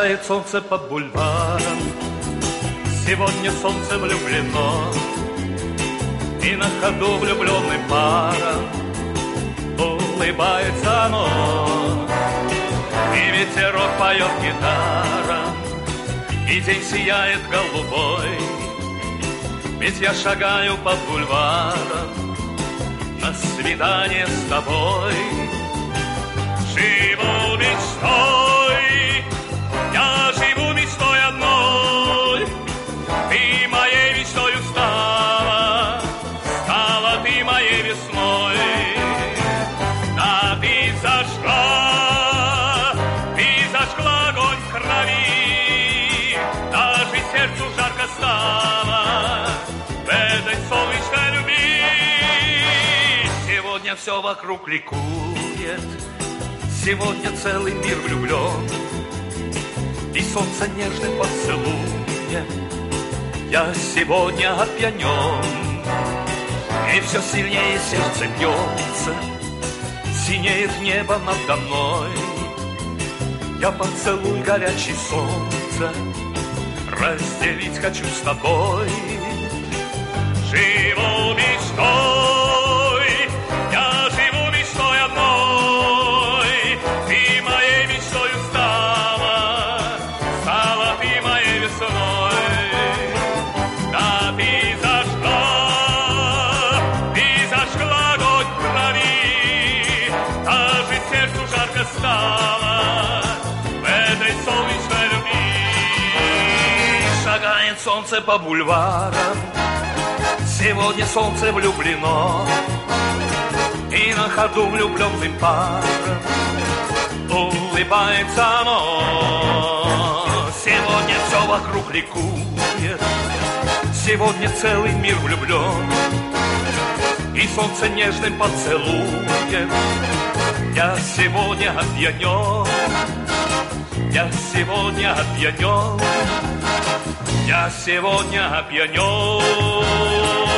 Шагает солнце по бульварам, сегодня солнце влюблено, и на ходу влюбленным парам улыбается оно. И ветерок поет гитарам, и день сияет голубой, ведь я шагаю по бульварам на свидание с тобой. Живу мечтой, я живу мечтой одной, ты моей мечтою стала, стала ты моей весной. Да ты зажгла огонь в крови, даже сердцу жарко стало в этой солнечной любви. Сегодня все вокруг ликует, сегодня целый мир влюблен, и солнце нежным поцелуем я сегодня опьянен. И все сильнее сердце бьется, синеет небо надо мной. Я поцелуй горячий солнце разделить хочу с тобой. Живу мечтой, я живу мечтой одной, ты моей мечтою стала, стала ты моей весной. Да ты зажгла огонь в крови, даже сердцу жарко стало в этой солнечной любви. Шагает солнце по бульварам, сегодня солнце влюблено, и на ходу влюбленным парам улыбается оно. Сегодня все вокруг ликует, сегодня целый мир влюблен, и солнце нежным поцелуем я сегодня опьянен. Я сегодня опьянен, я сегодня опьянен.